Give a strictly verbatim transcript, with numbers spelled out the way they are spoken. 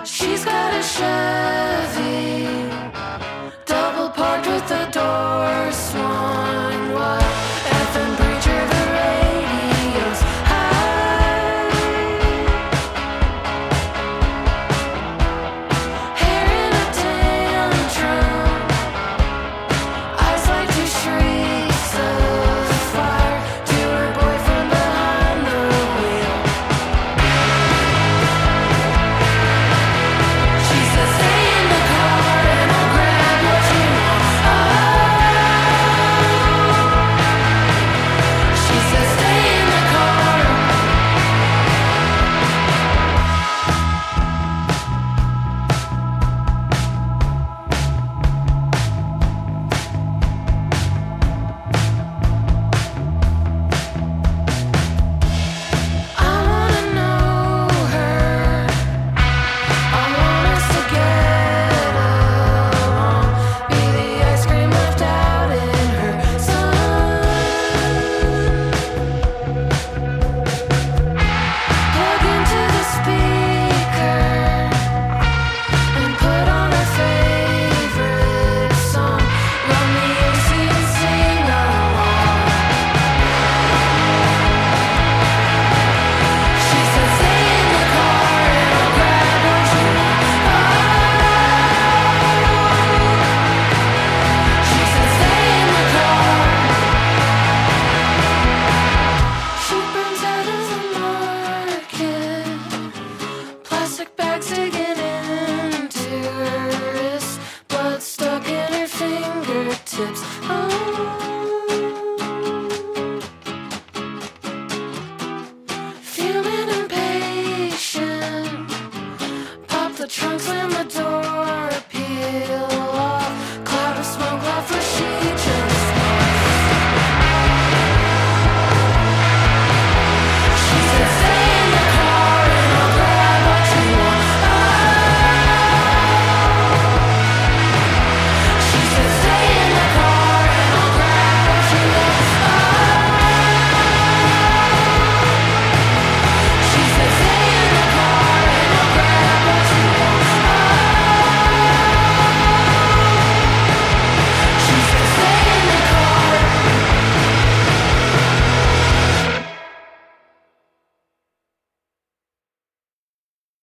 She's got a Chevy, double parked with the door swung wide. F M preacher, the radio's high. Hair in a tantrum, eyes like two shrieks of fire. To her boyfriend behind the wheel, she says, "Stay in the car and I'll grab what you want." Oh, she says, "Stay in the car." I wanna know her. I want us to get along. Be the ice cream left out in her sun. Plug into the speaker and put on her favorite song. Run the A C and sing along. She said, "Stay in the car and I'll grab what you want." Oh, she said, "Stay in the car." She burns out of the market, plastic bags digging into her wrist, blood stuck in her fingertips. Oh, feeling impatient, pop the trunk, slam the door, peel